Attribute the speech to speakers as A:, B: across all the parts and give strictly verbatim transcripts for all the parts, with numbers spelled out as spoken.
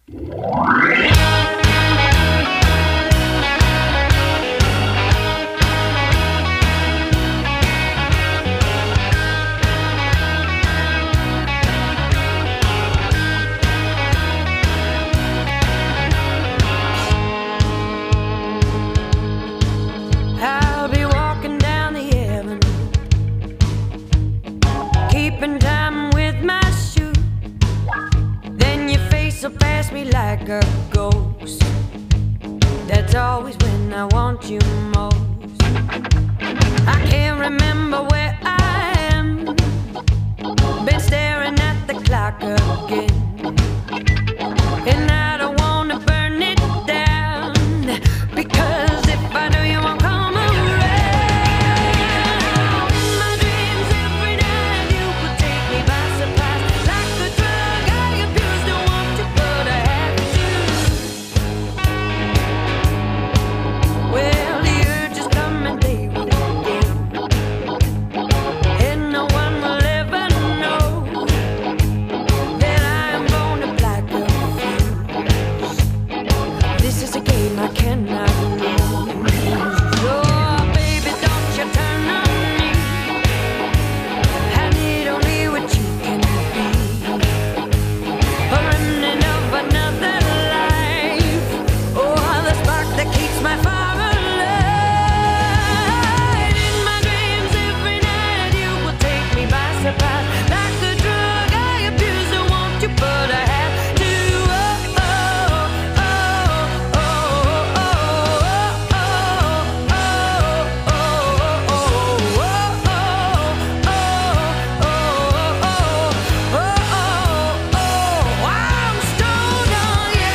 A: I'll be walking down the avenue, keeping time with my shoe. Then your face will pass me like a ghost. That's always when I want you most. I can't remember where I am, been staring at the clock again, and I don't wanna burn it down, because if I do you won't come around. In my dreams every night you would take me by surprise, like a drug I abuse, don't want to but I have to. Well, the urge is coming day with day, and no one will ever know that I am born to black a fuse. This is a game I cannot lose. Oh, baby, don't you turn on me. I need only what you can be. A remnant of another life. Oh, the spark that keeps my fire alive. In my dreams every night you will take me by surprise, like a drug I abuse, don't want you but I have to. Oh, oh, oh, oh, oh, oh, oh, oh, oh, I'm stoned on you.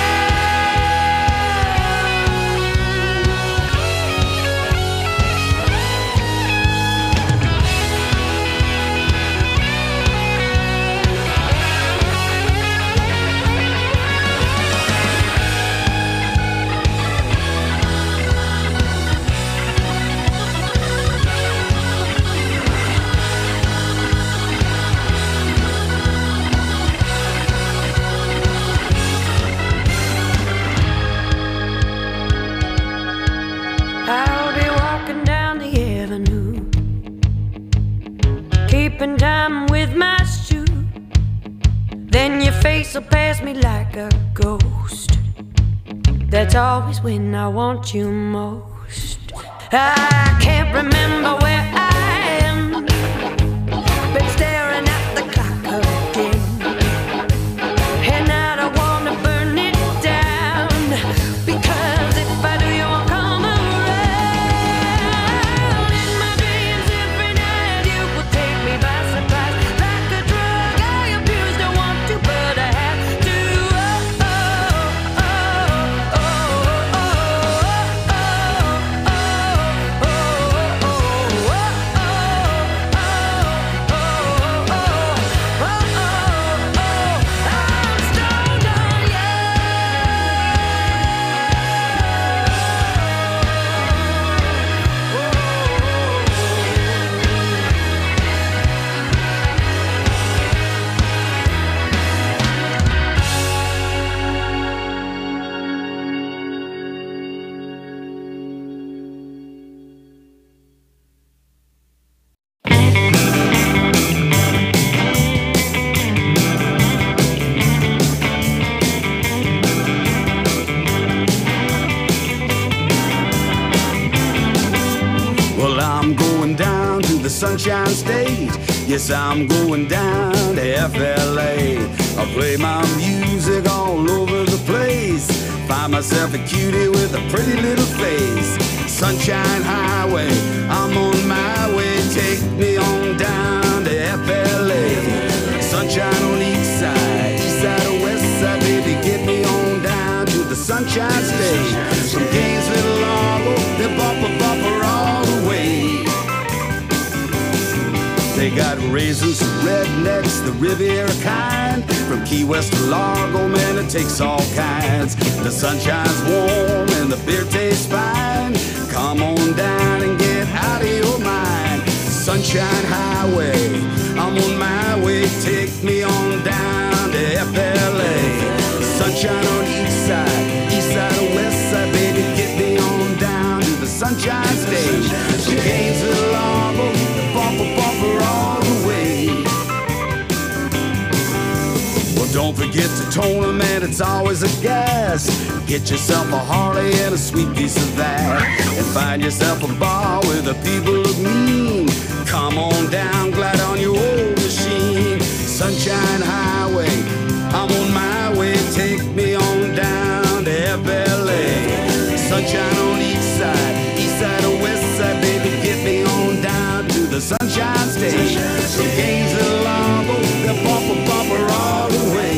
A: I'll be walking down the avenue, keeping time with my shoe. Then your face will pass me like a ghost. That's always when I want you most. I can't remember where I am, been staring at the clock again, and I don't wanna burn it down, because if I do you won't come around. In my dreams every night you will take me by surprise, like a drug I abuse, don't want to but I have to. Oh, oh, oh, oh, oh, oh, oh, oh, oh, I'm stoned on you.
B: Well, I'm going down to the Sunshine State. Yes, I'm going down to F L A. I'll play my music all over the place. Find myself a cutie with a pretty little face. Sunshine Highway, I'm on my way. Take me on down to F L A. Sunshine on each side, east side or west side, baby, get me on down to the Sunshine State. From Gainesville to Largo, then bumper bumper all the way. They got raisins, rednecks, the Riviera kind. From Key West to Largo, man, it takes all kinds. The sunshine's warm and the beer tastes fine. Come on down and get out of your mind. Sunshine Highway, I'm on my way. Take me on down to F L A. Sunshine on Don't forget to tone them, and it's always a gas. Get yourself a Harley and a sweet piece of that, and find yourself a bar where the people look mean. Come on down, glide on your old machine. Sunshine Highway, I'm on my way. Take me on down to F L A. Sunshine on each side, east side or west side, baby, get me on down to the Sunshine State. From Gainesville to Largo, the bumper bumper all the way.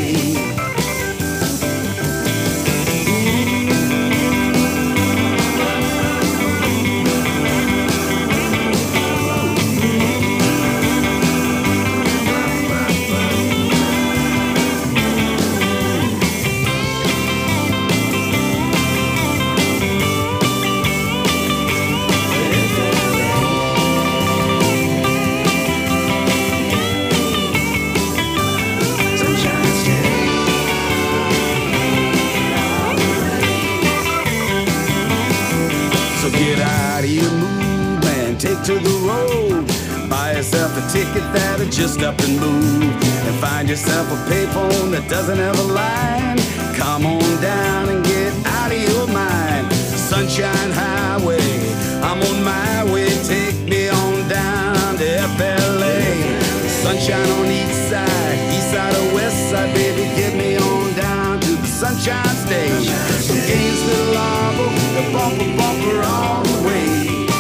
B: To the road, buy yourself a ticket that'll just up and move, and find yourself a payphone that doesn't have a line. Come on down and get out of your mind. Sunshine Highway, I'm on my way. Take me on down to F L A. Sunshine on each side, east side or west side, baby, get me on down to the Sunshine State. From Gainesville to Largo, the bumper bumper all the way.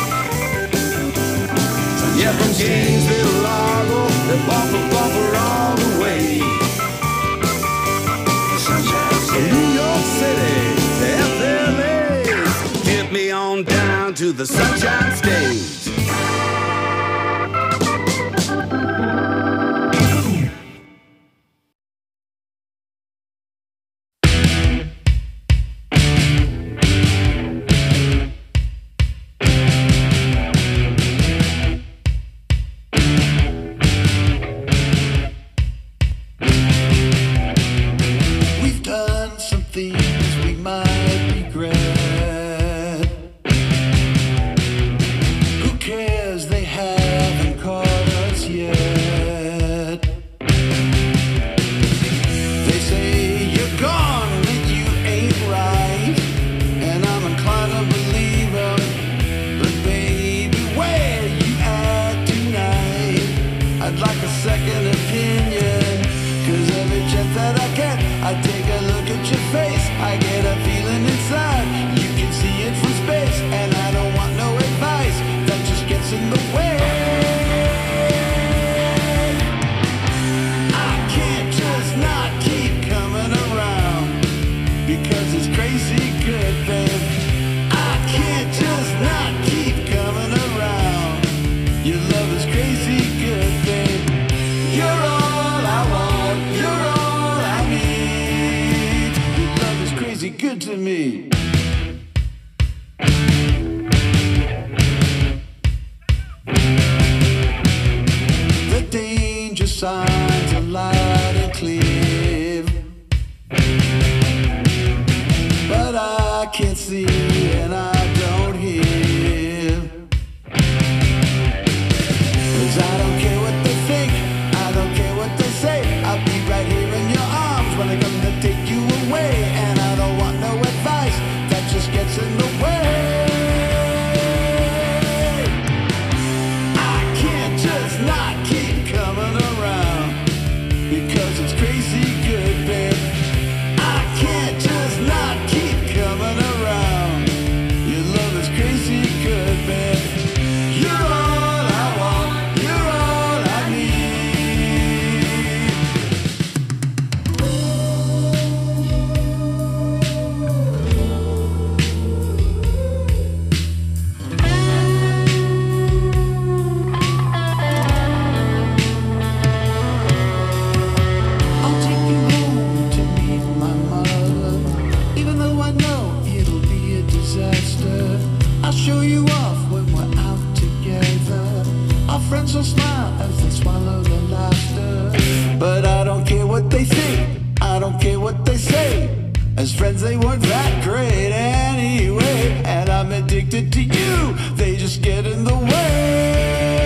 B: Yeah, from Gainesville to Largo, the bumper bumper all the way. From New York City to F L A, get me on down to the Sunshine State.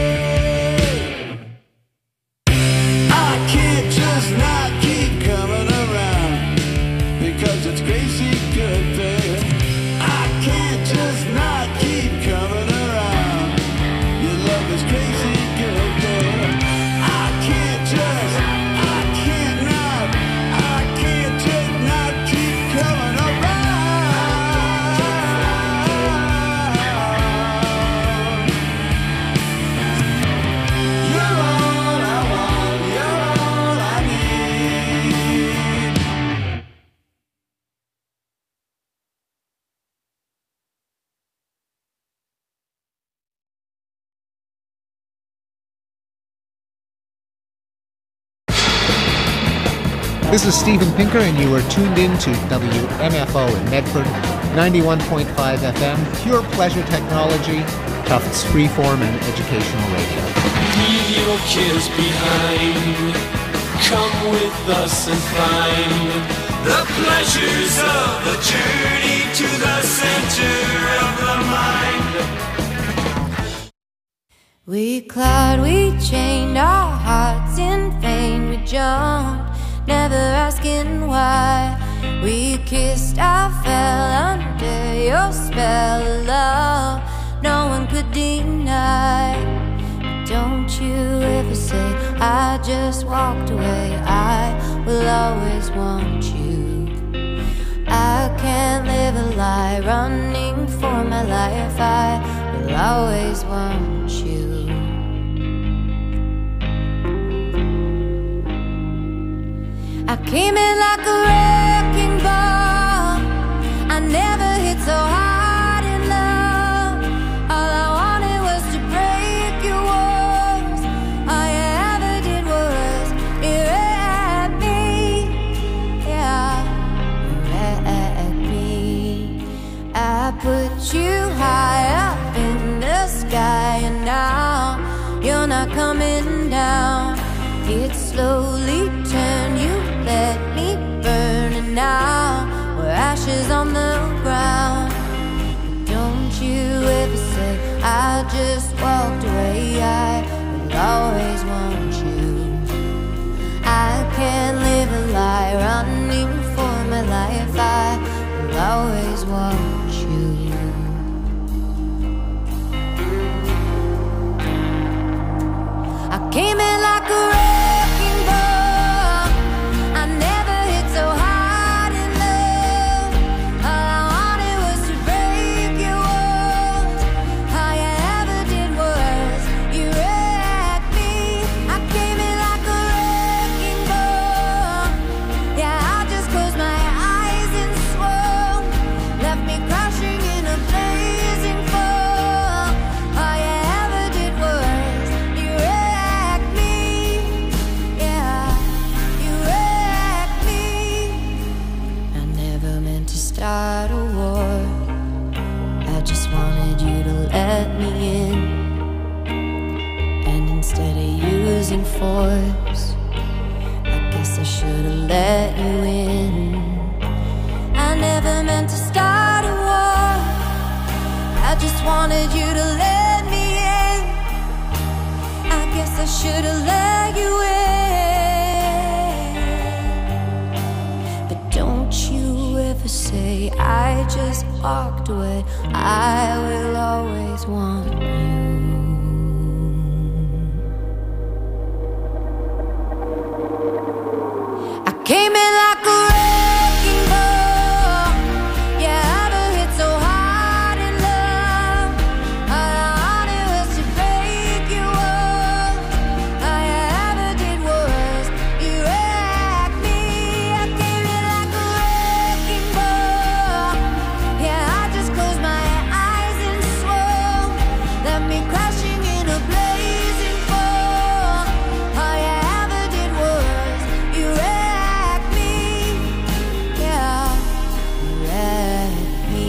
C: I can't just not keep coming up. This is Steven Pinker, and you are tuned in to W M F O in Medford, ninety-one point five F M, pure pleasure technology, Tufts freeform and educational radio.
D: Leave your cares behind. Come with us and find the pleasures of the journey to the center of the mind.
A: We clawed, we chained our hearts in vain. We jumped, never asking why. We kissed, I fell under your spell of love. No one could deny. Don't you ever say I just walked away. I will always want you. I can't live a lie, running for my life. I will always want you. I came in like a wrecking ball. I never hit so hard in love. All I wanted was to break your walls. All you ever did was erect me. Yeah, erect me. I put you high up in the sky, and now you're not coming down. It slowly turned, you let me burn, and now we're ashes on the ground. Don't you ever say I just walked away. I will always want you. I can't live a lie, running for my life. I will always want you. I came in like a wrecking ball. I never hit so hard in love. All I wanted was to break your walls. All you ever did was you wrecked me. I came in like a wrecking ball. Yeah, I just closed my eyes and swore. Left me crashing in a blazing fall. All you ever did was you wrecked me. Yeah, you wrecked me. I never meant to start a war. I just wanted you to let me in. And instead of using force, I guess I should've let you in. I never meant to start a war. I just wanted you to let me in. I guess I should've let you in. But don't you ever say I just walked away. I will always want you. I came in like a wrecking ball. Yeah, I never hit so hard in love. All I wanted was to break your walls. All you ever did was you wrecked me. I came in like a wrecking ball. Yeah, I just closed my eyes and swore. Left me crashing in a blazing fall. All you ever did was you wrecked me. Yeah, you wrecked me.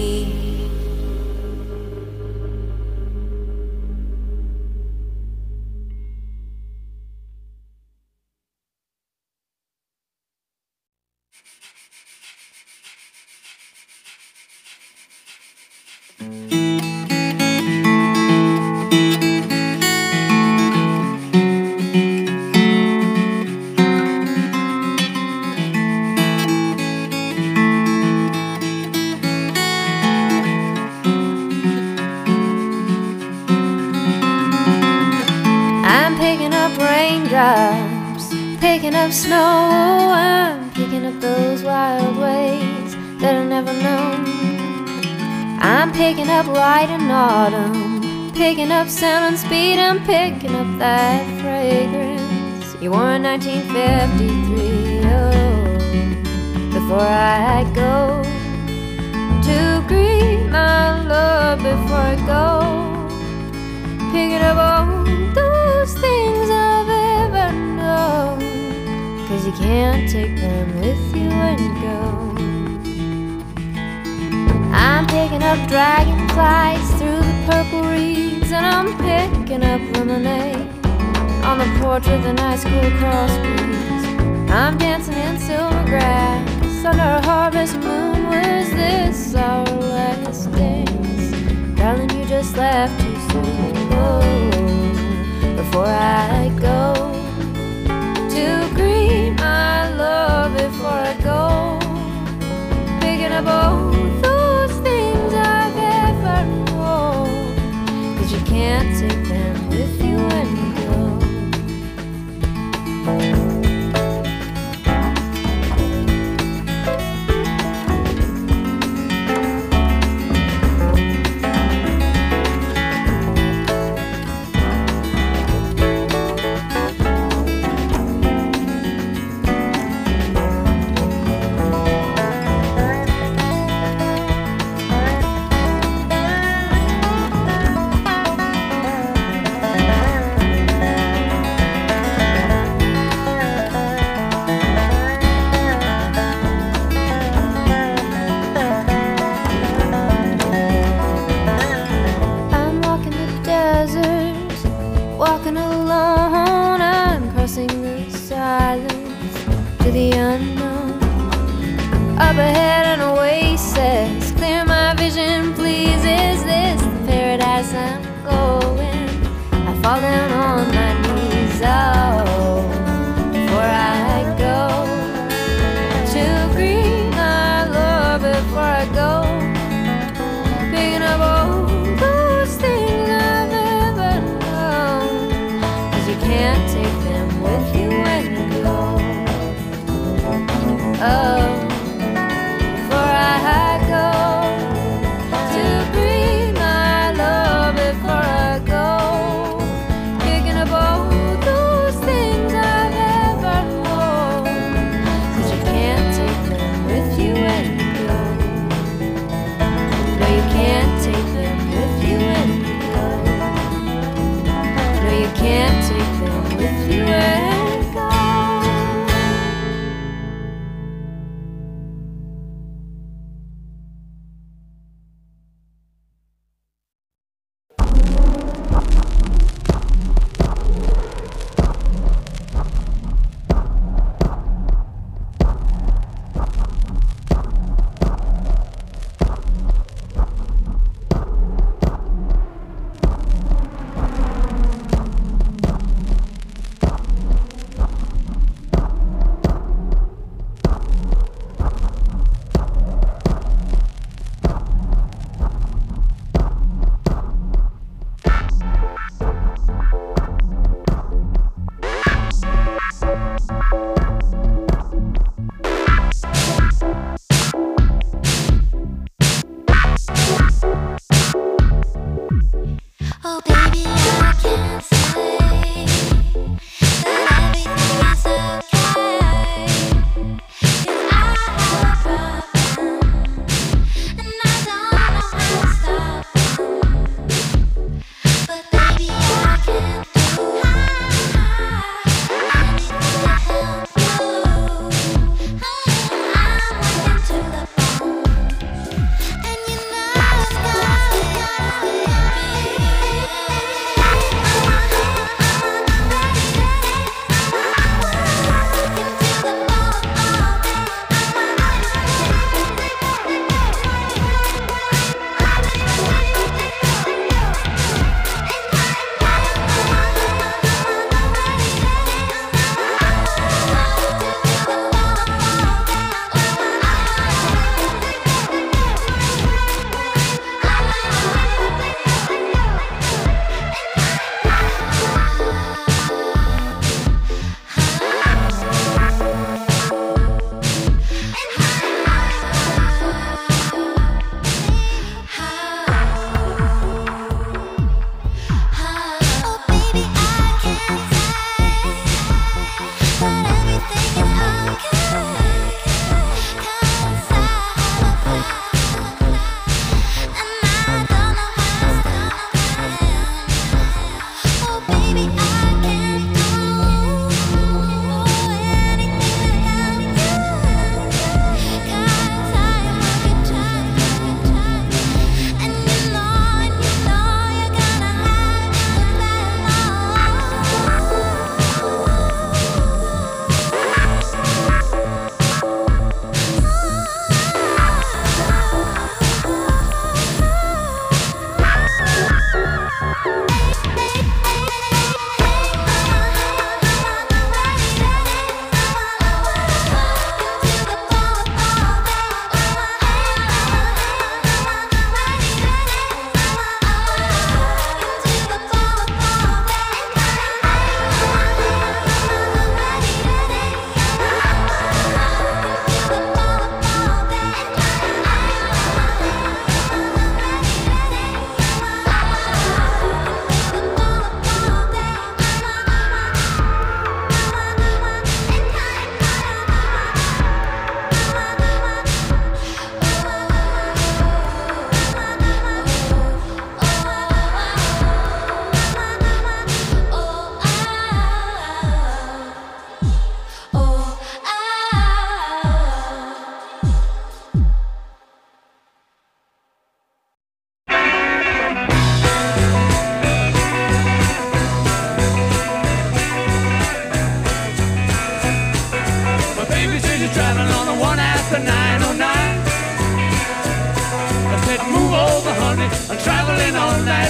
A: I'm picking up raindrops, picking up snow. I'm picking up those wild ways that I've never known. I'm picking up light in autumn, picking up sound and speed. I'm picking up that fragrance you wore in nineteen fifty-three. Oh, before I go to greet my love, before I go, picking up all those things I've ever known. 'Cause 'cause you can't take them with you when you go. I'm picking up dragonflies through the purple reeds, and I'm picking up lemonade on the porch with an ice cool crossbreeze. I'm dancing in silver grass under a harvest moon. Was this our last dance? Darling, you just left too soon. Oh, before I go to greet my love, before I go, picking up all those things I've ever known, 'cause you can't take them with you when you go.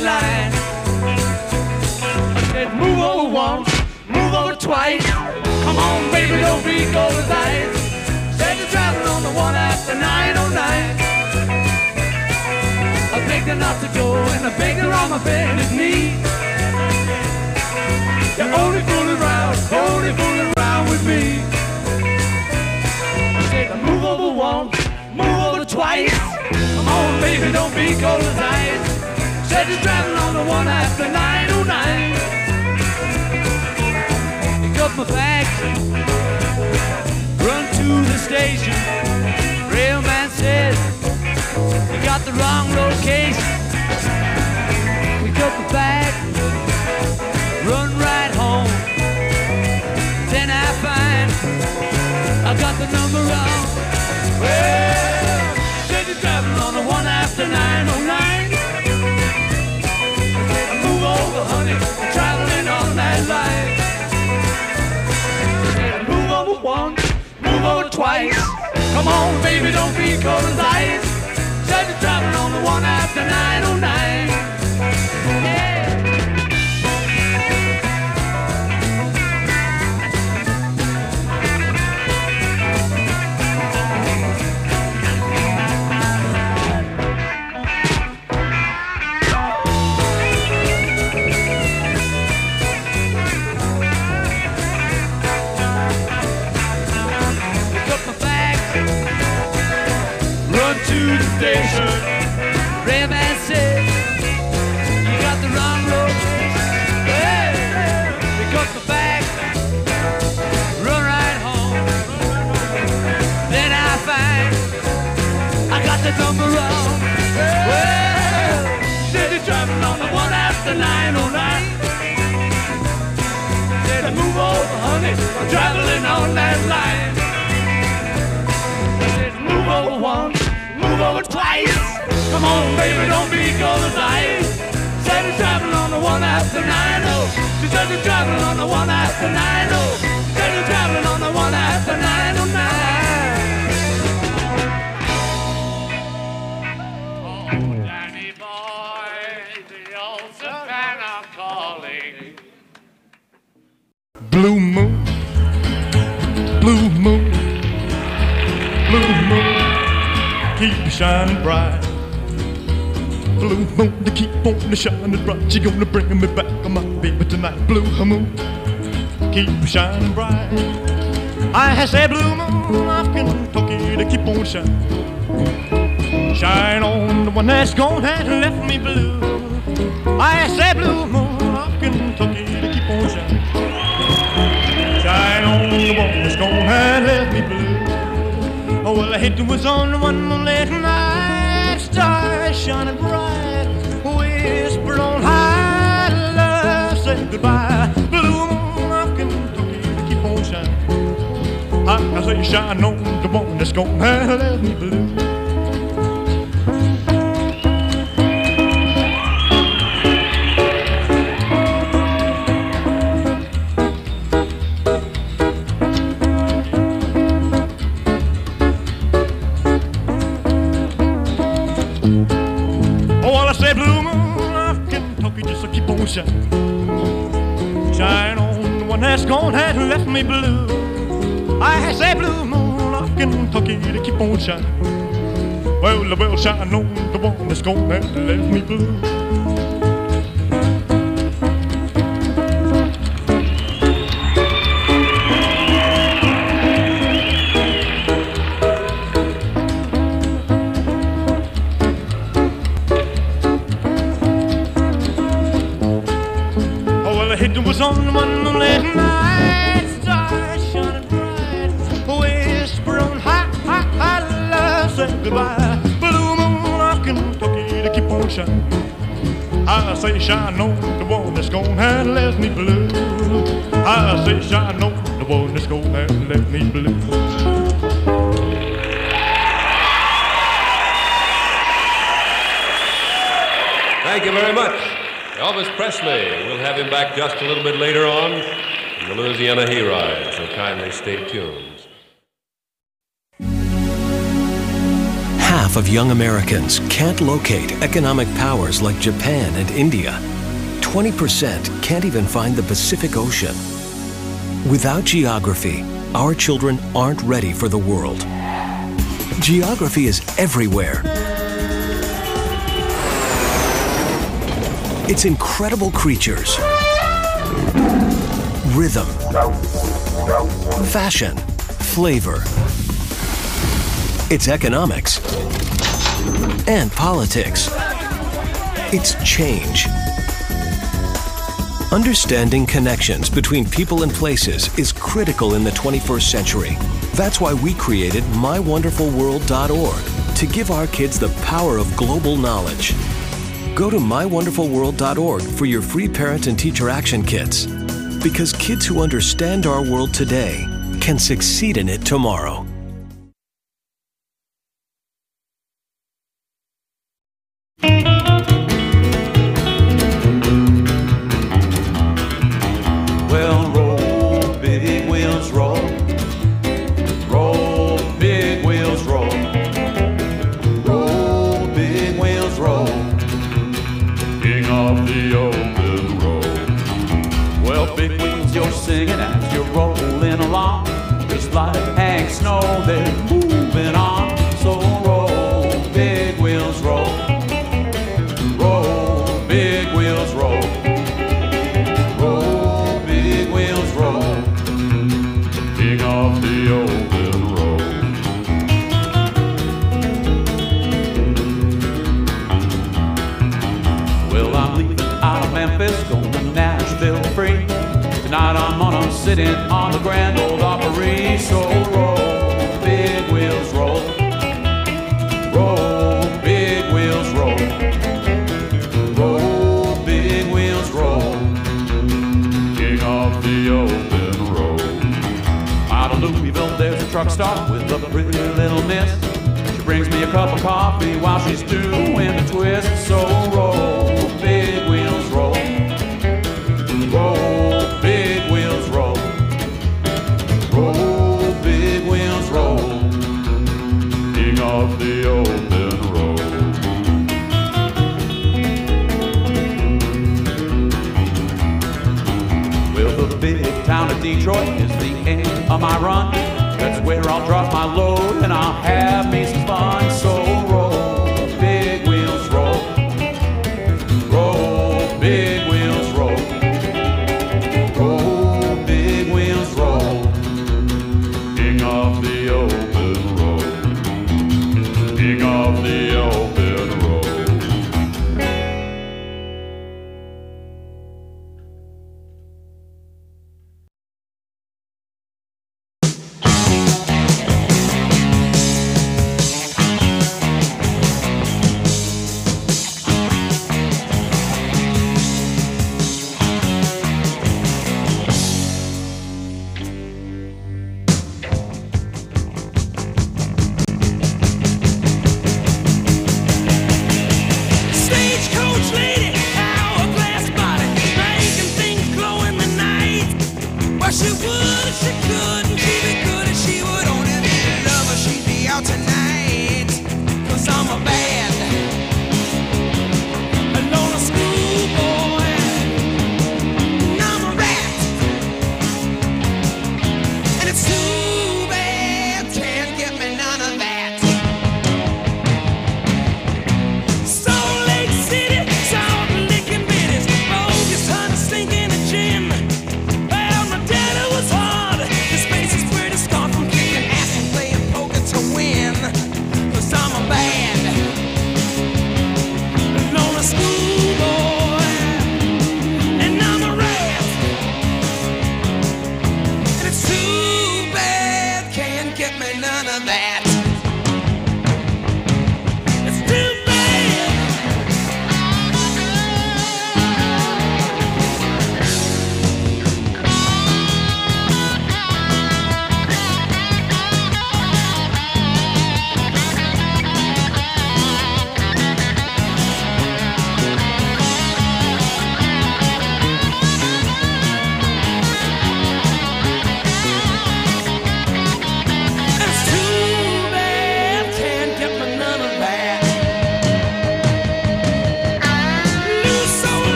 D: line. I said, move over once, move over twice. Come on, baby, don't be cold as ice. Said you're driving on the one after nine oh nine. I begged her not to go, and I begged her on my bended knee. You're only fooling around, only fooling around with me. I said, move over once, move over twice. Come on, baby, don't be cold as ice. Said you're driving on the one after nine oh nine. Pick up my bags, run to the station. Railman said, you got the wrong location. Pick up my bag, run right home. Then I find I got the number wrong. Well, said you're driving on the one after nine oh nine. Move over, honey, I'm traveling on that line. Said move over once, move over twice. Come on, baby, don't be cold as ice. Said you're driving on the one after nine oh nine. Yeah. To the station, Rayman said, you got the wrong road. Hey, pick up the bag, run right home. Then I find I got the number wrong. Well, said you're driving on the one after nine oh nine. Said I move over, honey, I'm traveling on that line. Said move over once, move over twice. Come on, baby, don't be cold as ice. Said you're driving on the one after nine oh. She said you're driving on the one after nine oh. Said you're driving on the one after nine oh nine. Oh, Danny boy, the old Savannah calling.
E: Blue moon, blue moon, blue moon, keep shining bright. Blue moon, to keep on shining bright. She gonna bring me back on my baby tonight. Blue moon, keep shining bright. I said blue moon of Kentucky to keep on shining. Shine on the one that's gone and left me blue. I said blue moon of Kentucky to keep on shining. Shine on the one that's gone and left me blue. Oh, well, I hate to was on one moonlit night, stars shining bright, whispered on high, love said goodbye. Blue moon of Kentucky to keep on shining. I, I say shine on the one that's gone and left me blue. Shine, shine on the one that's gone and left me blue. I say blue moon of Kentucky to keep on shining. Well, well, shine on the one that's gone and left me blue. It was on one moonlit night, stars shining bright, whisper on high, high, high, love said goodbye. Blue moon of Kentucky to keep on shining. I say shine on the one that's gone and left me blue. I say shine on the one that's gone and left me blue.
F: Thank you very much. Elvis Presley. We'll have him back just a little bit later on in the Louisiana Hayride, so kindly stay tuned.
G: Half half of young Americans can't locate economic powers like Japan and India. twenty percent can't even find the Pacific Ocean. Without geography, our children aren't ready for the world. Geography is everywhere. It's incredible creatures, rhythm, fashion, flavor. It's economics and politics. It's change. Understanding connections between people and places is critical in the twenty-first century. That's why we created my wonderful world dot org to give our kids the power of global knowledge. Go to my wonderful world dot org for your free parent and teacher action kits. Because kids who understand our world today can succeed in it tomorrow.
H: Well, roll, big wheels, roll. Roll, big wheels, roll. Roll, big wheels, roll. King of the open road. Well, big wheels, you're singing as you're rolling along. Just like Hank Snow, they're moving on. So roll, big wheels, roll. Roll, big wheels, roll. Roll, big wheels, roll. King of the open road. Well, I'm leaving out of Memphis, going to Nashville free. Tonight I'm gonna sit in on the Grand Ole Opry. So roll, big wheels, roll. Roll, big wheels, roll. Roll, big wheels, roll. King of the open road. Out of Louisville there's a truck stop with a pretty little miss. She brings me a cup of coffee while she's doing the twist. So roll, big wheels, roll. Roll, big wheels, roll. Roll, big wheels, roll. King of the open road. Well, the big town of Detroit is the end of my run. That's where I'll drop my load and I'll have me some fun. So roll, big wheels, roll. Roll, big wheels, roll. Roll, big wheels, roll. King of the open road. King of the open road.
I: Well, my daddy was hard.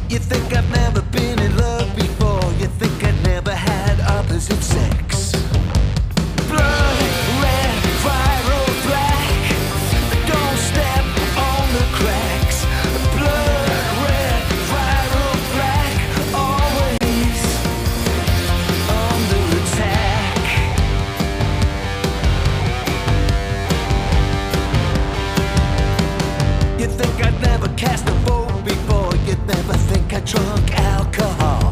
I: You think I've never been in love before. You think I've never had opposite sex. Blood, red, viral, black. Don't step on the cracks. Blood, red, viral, black. Always under attack. You think I'd never cast a vote before. You'd never think I drunk alcohol.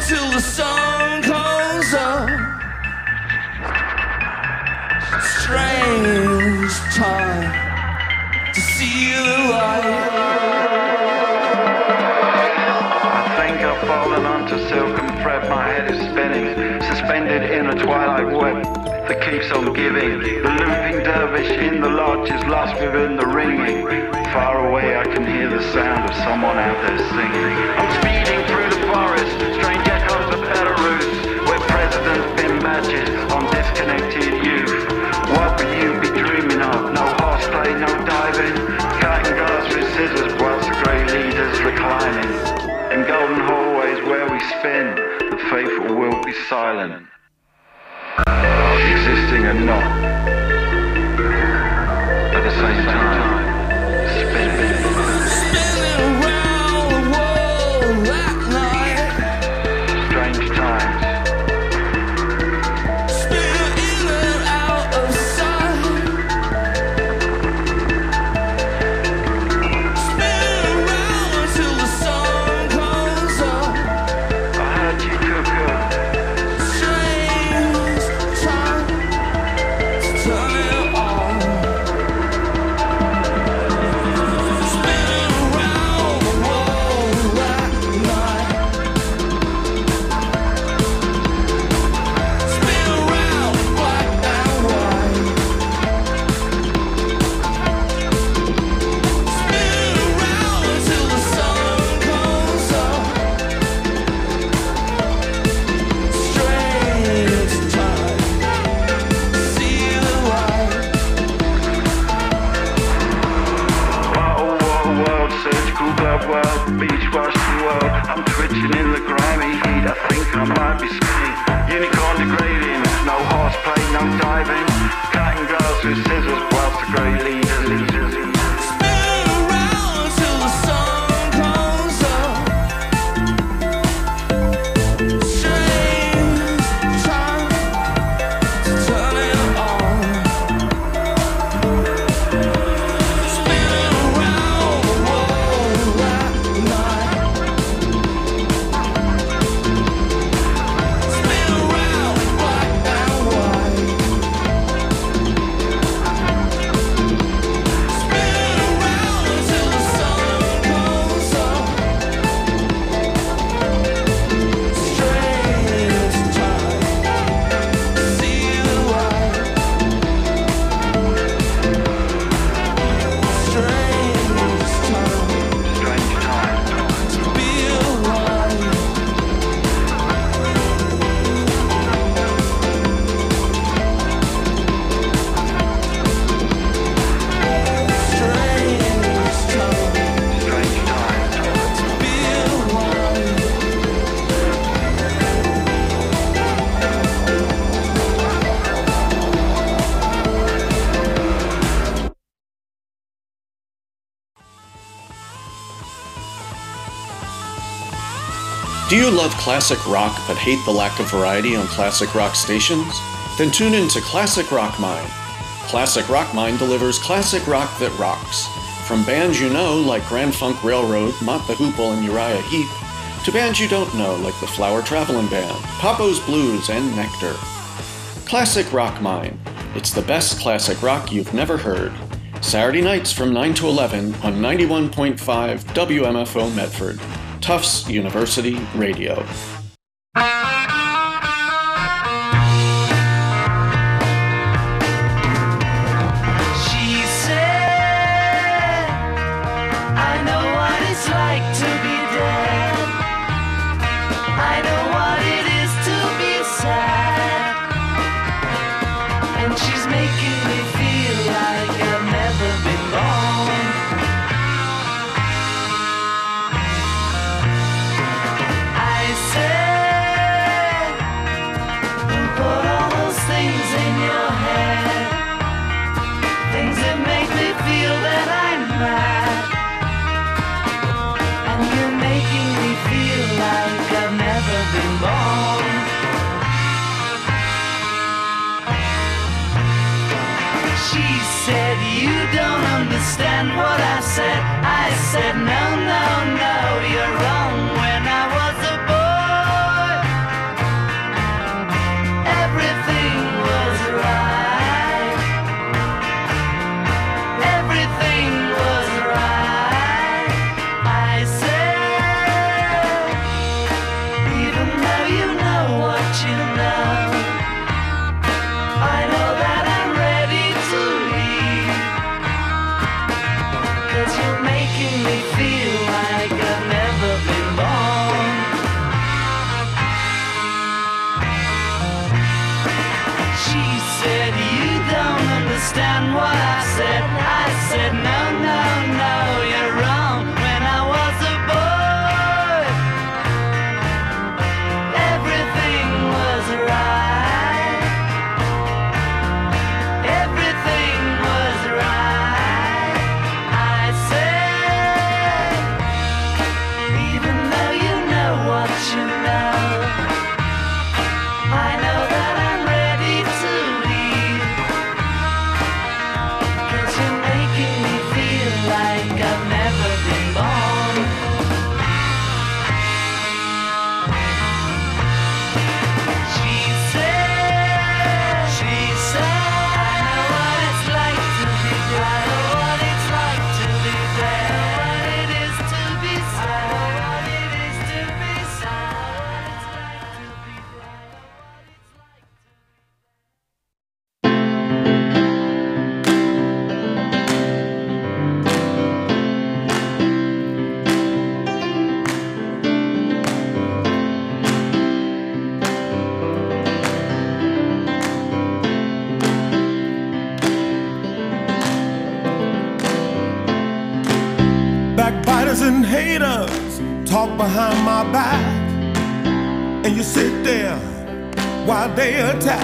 I: till the sun comes up. Strange time to see the light.
J: I think I've fallen onto silken thread. My head is spinning, suspended in a twilight web that keeps on giving. The looping dervish in the lodge is lost within the ringing. Far away I can hear the sound of someone out there singing. I'm speeding through the forest, strange echoes of Belarus, where presidents pin badges on disconnected youth. What would you be dreaming of? No horseplay, no diving, cutting glass with scissors whilst the grey leaders reclining. In golden hallways where we spin, the faithful will be silent, existing and not at the same time. Spinning.
I: Spinning around the world that night.
J: Strange times.
I: Spinning in and out of sight. Spinning around until the sun comes up.
J: I heard you cuckoo.
I: Strange time to turn it on. Spinning around the world that night. Spin around black and white. Spin around until the sun comes up. Strange time, see the light.
J: Bottle water world, surgical glove world, beach wash the world. I'm twitching in the grimy heat. I think I might be skinny. Unicorn degrading, no horseplay, no diving, cutting glass with scissors whilst the grey leaders.
I: Spin around until the sun comes up. Strange time to turn it on. Spinning around the world that night. Spin around black and white. Spin around until the sun comes up. Strange time, see the light. Strange time
J: Strange times.
I: to be alive. Strange time
J: Strange times.
I: to be alive.
K: Do you love classic rock but hate the lack of variety on classic rock stations? Then tune in to Classic Rock Mine. Classic Rock Mine delivers classic rock that rocks. From bands you know like Grand Funk Railroad, Mott the Hoople, and Uriah Heep, to bands you don't know like the Flower Traveling Band, Papo's Blues, and Nectar. Classic Rock Mine. It's the best classic rock you've never heard. Saturday nights from nine to eleven on ninety-one point five W M F O Medford, Tufts University Radio.
I: She said, I know what it's like to be dead. I know what it is to be sad. And she's making me feel like I've never been born. I said
L: behind my back, and you sit there while they attack.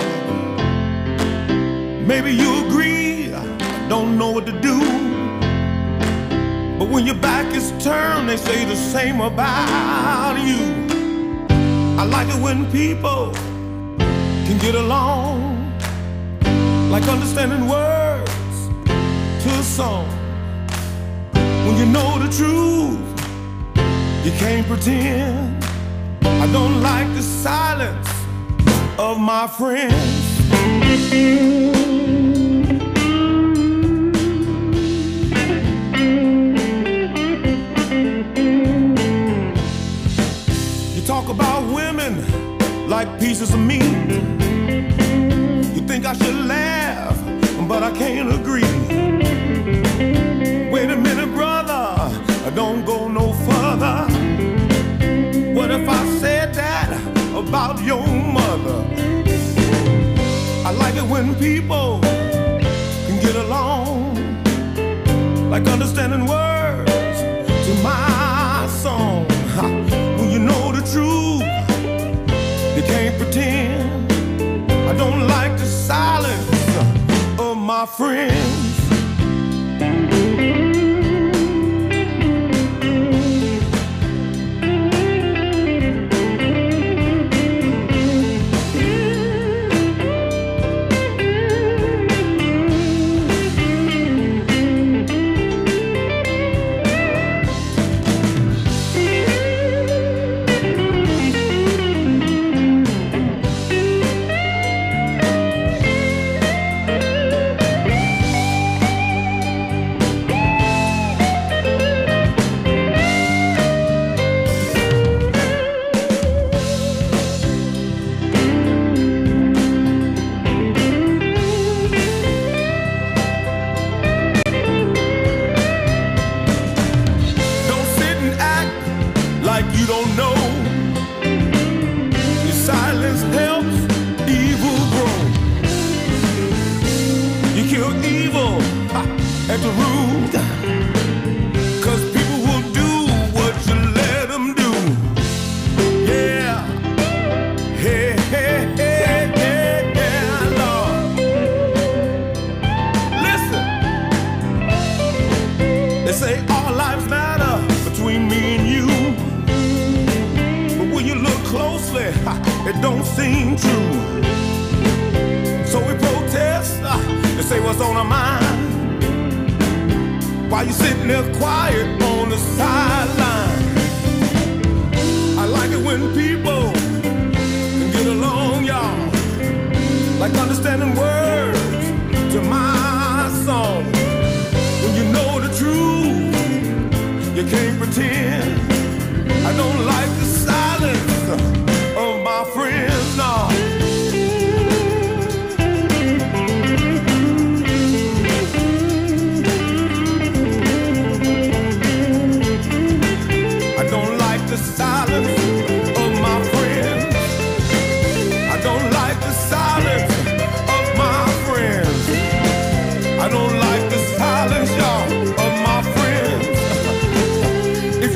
L: Maybe you agree, I don't know what to do, but when your back is turned, they say the same about you. I like it when people can get along, like understanding words to a song. When you know the truth, you can't pretend. I don't like the silence of my friends. You talk about women like pieces of meat. You think I should laugh, but I can't agree. Wait a minute, brother, don't go no further. What if I said that about your mother? I like it when people can get along, like understanding words to my song. When you know the truth, you can't pretend. I don't like the silence of my friends. It don't seem true. So we protest and say what's on our mind, while you sitting there quiet on the sideline. I like it when people can get along, y'all, like understanding words to my song. When you know the truth, you can't pretend. I don't like the silence of my friends, no. I don't like the silence of my friends. I don't like the silence of my friends. I don't like the silence, y'all, of my friends. If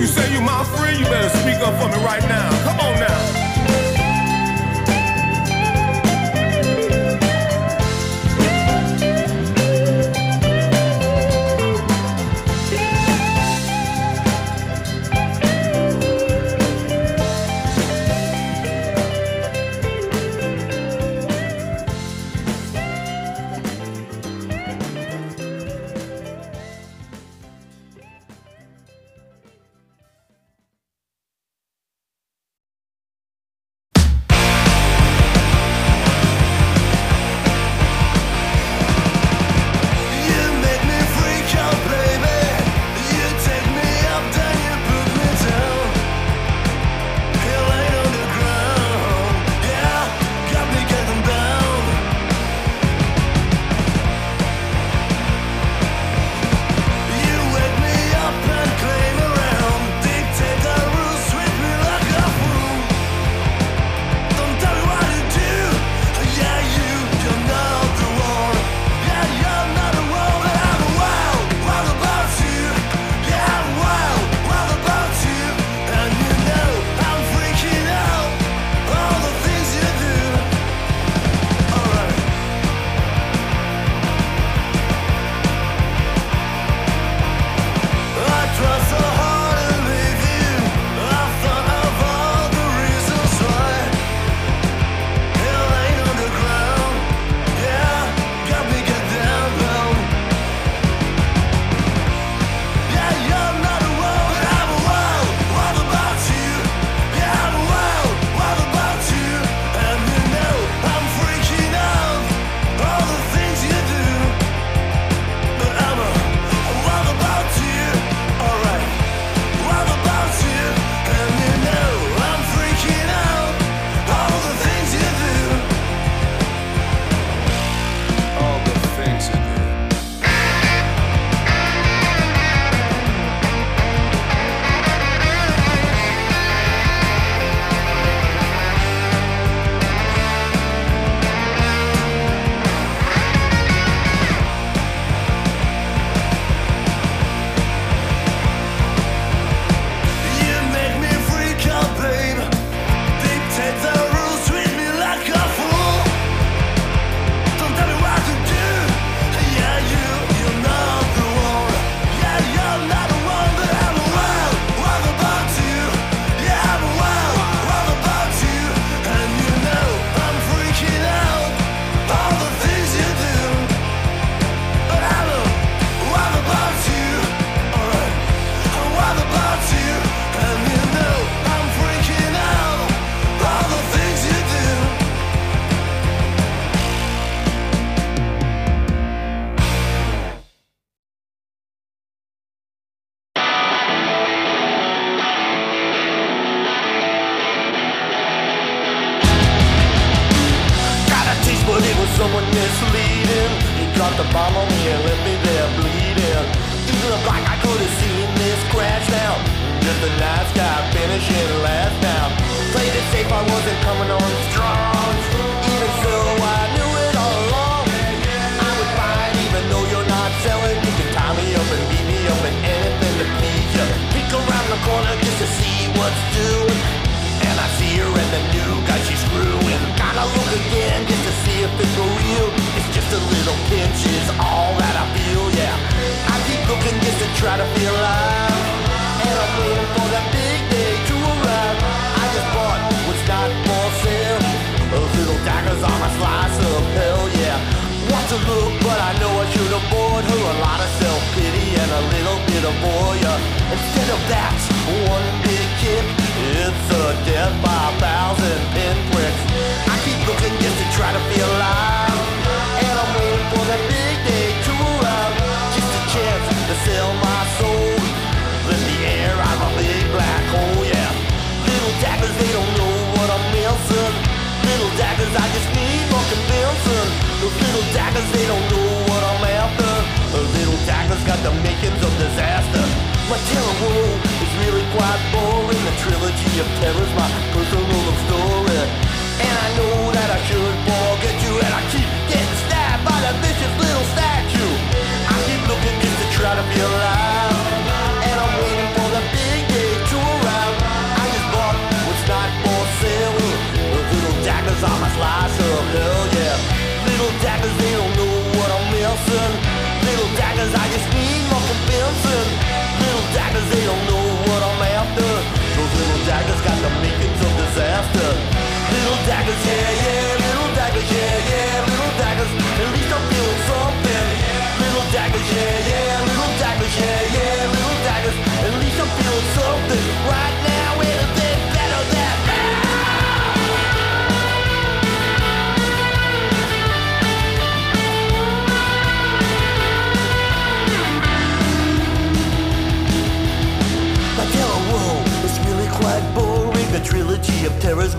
M: someone misleading. He dropped the bomb on me and left me there bleeding. It looked like I could have seen this crash now. Just a nice guy finishing last now. Played it safe, I wasn't coming on strong. Even so, I knew it all along. I would fight even though you're not selling. You can tie me up and beat me up and anything to please you. Peek around the corner just to see what's doing. And I see her and the new guy she's screwing. Gotta look again just to see if it's for real. It's just a little pinch is all that I feel, yeah. I keep looking just to try to feel alive. And I'm waiting for that big day to arrive. I just bought what's not for sale. Those little daggers on a slice of hell, yeah. Want to look, but I know I should have bought her a lot of self-pity and a little bit of voyeur. Instead of that, one big kick, it's a death by a thousand pinpricks. I keep looking just to try to feel alive. And I'm waiting for that big day to arrive. Just a chance to sell my soul. Let the air out of my big black hole, yeah. Little daggers, they don't know what I'm missing. Little daggers, I just need more convincing. Those little daggers, they don't know what I'm after. Those little daggers got the makings of disaster. My terror world is really quite boring. The trilogy of terror's my personal story. And I know that I should forget you. And I keep getting stabbed by that vicious little statue. I keep looking just to try to feel alive. And I'm waiting for the big day to arrive. I just bought what's not for sale. Those little daggers on my slice of hell, yeah. Little daggers, they don't know what I'm missing. Little daggers, I just need more convincing. Little daggers, they don't know what I'm after. Those little daggers got the makings of disaster. Little daggers, yeah, yeah.